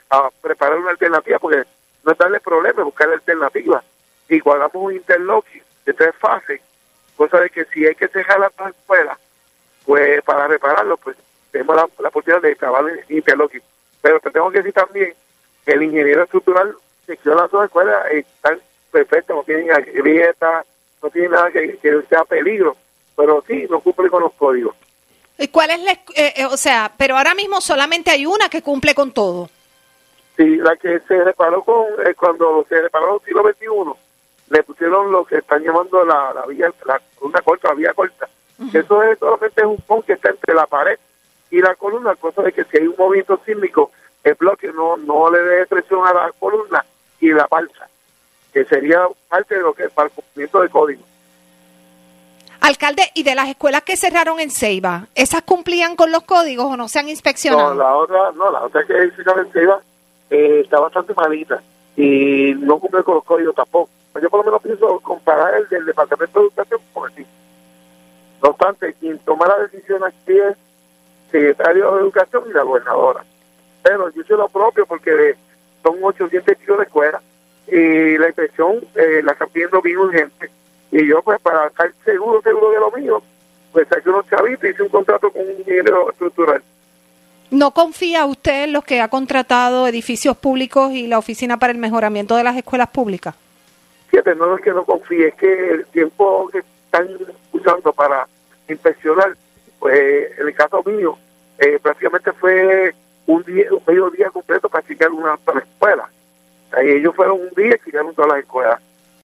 a preparar una alternativa, porque no es darle problema, es buscar alternativas. Y cuando hagamos un interlocking de 3 fases, cosa de que si hay que cerrar las escuelas, pues para repararlo, pues tenemos la posibilidad de trabajar en interlocking. Pero te tengo que decir también que el ingeniero estructural secciona las 2 escuelas, están perfectas, no tienen grietas, no tienen nada que sea peligro, pero sí, no cumple con los códigos. ¿Y cuál es pero ahora mismo solamente hay una que cumple con todo? Sí, la que se reparó cuando se reparó en el siglo XXI, le pusieron lo que están llamando la vía corta. Uh-huh. Eso es solamente un pon que está entre la pared y la columna, cosa de que si hay un movimiento sísmico, el bloque no le dé presión a la columna y la balsa, que sería parte de lo que es para el cumplimiento del código. Alcalde, ¿y de las escuelas que cerraron en Ceiba, esas cumplían con los códigos o no se han inspeccionado? La otra que cerraron en Ceiba está bastante malita y no cumple con los códigos tampoco. Yo por lo menos pienso comparar el del Departamento de Educación con el. No obstante, quien toma la decisión aquí es el secretario de Educación y la gobernadora. Pero yo hice lo propio porque son 800 kilos de escuela y la inspección la están pidiendo bien urgente. Y yo, pues, para estar seguro de lo mío, pues saqué unos chavitos y hice un contrato con un ingeniero estructural. ¿No confía usted en los que ha contratado edificios públicos y la Oficina para el Mejoramiento de las Escuelas Públicas? Fíjate, no es que no confíe, es que el tiempo que están usando para inspeccionar, pues, en el caso mío, prácticamente fue un medio día completo para chequear una sola escuela. Ellos fueron un día y chequearon todas las escuelas.